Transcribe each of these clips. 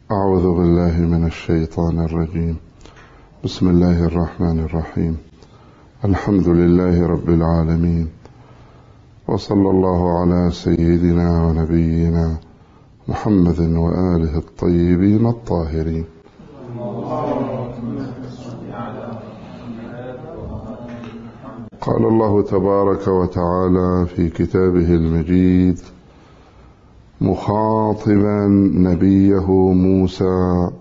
أعوذ بالله من الشيطان الرجيم. بسم الله الرحمن الرحيم. الحمد لله رب العالمين، وصلى الله على سيدنا ونبينا محمد وآله الطيبين الطاهرين. قال الله تبارك وتعالى في كتابه المجيد مخاطبا نبيه موسى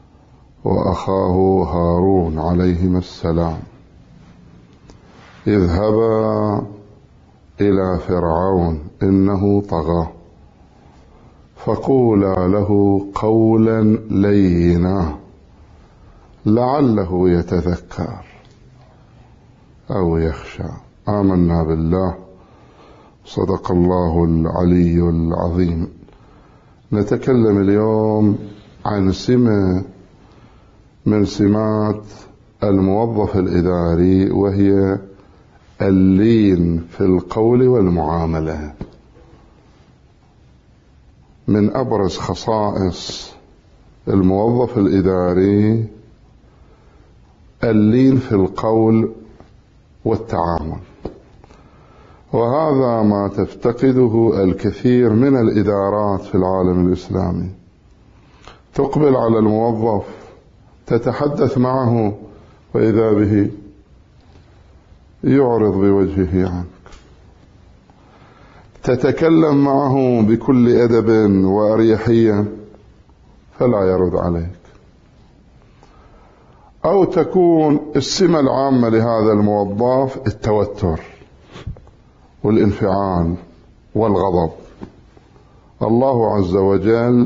وأخاه هارون عليهما السلام: اذهبا إلى فرعون إنه طغى فقولا له قولا لينا لعله يتذكر أو يخشى. آمنا بالله، صدق الله العلي العظيم. نتكلم اليوم عن سمة من سمات الموظف الإداري، وهي اللين في القول والمعاملة. من أبرز خصائص الموظف الإداري اللين في القول والتعامل، وهذا ما تفتقده الكثير من الإدارات في العالم الإسلامي. تقبل على الموظف تتحدث معه وإذا به يعرض بوجهه عنك، تتكلم معه بكل أدب وأريحية فلا يرد عليك. أو تكون السمة العامة لهذا الموظف التوتر والانفعال والغضب. الله عز وجل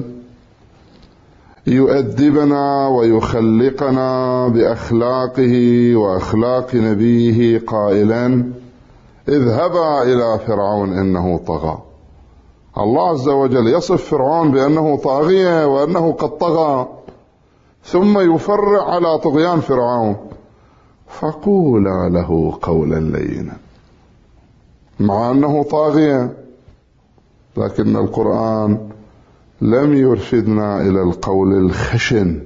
يؤدبنا ويخلقنا بأخلاقه وأخلاق نبيه قائلا: اذهبا إلى فرعون إنه طغى. الله عز وجل يصف فرعون بأنه طاغية وأنه قد طغى، ثم يفرع على طغيان فرعون: فقولا له قولا لينا. مع أنه طاغية، لكن القرآن لم يرشدنا إلى القول الخشن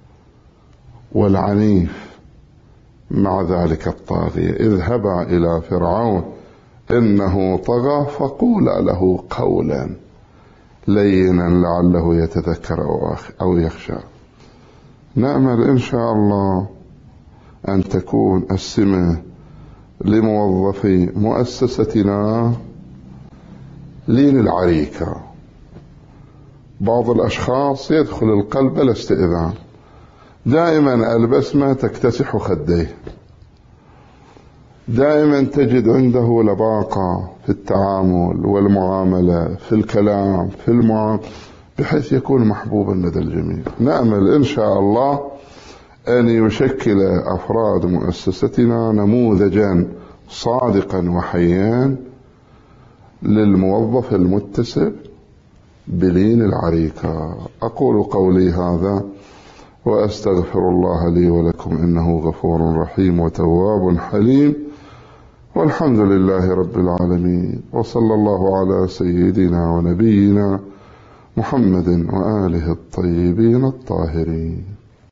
والعنيف مع ذلك الطاغية. اذهبا إلى فرعون إنه طغى فقولا له قولا لينا لعله يتذكر أو يخشى. نأمل إن شاء الله أن تكون السمة لموظفي مؤسستنا لين العريكة. بعض الأشخاص يدخل القلب بلا استئذان، دائما البسمة تكتسح خديه، دائما تجد عنده لباقة في التعامل والمعاملة، في الكلام، في المعاملة، بحيث يكون محبوبا لدى الجميع. نأمل إن شاء الله أن يشكل أفراد مؤسستنا نموذجا صادقا وحيا للموظف المتسب بلين العريكة. أقول قولي هذا وأستغفر الله لي ولكم إنه غفور رحيم وتواب حليم، والحمد لله رب العالمين، وصلى الله على سيدنا ونبينا محمد وآله الطيبين الطاهرين.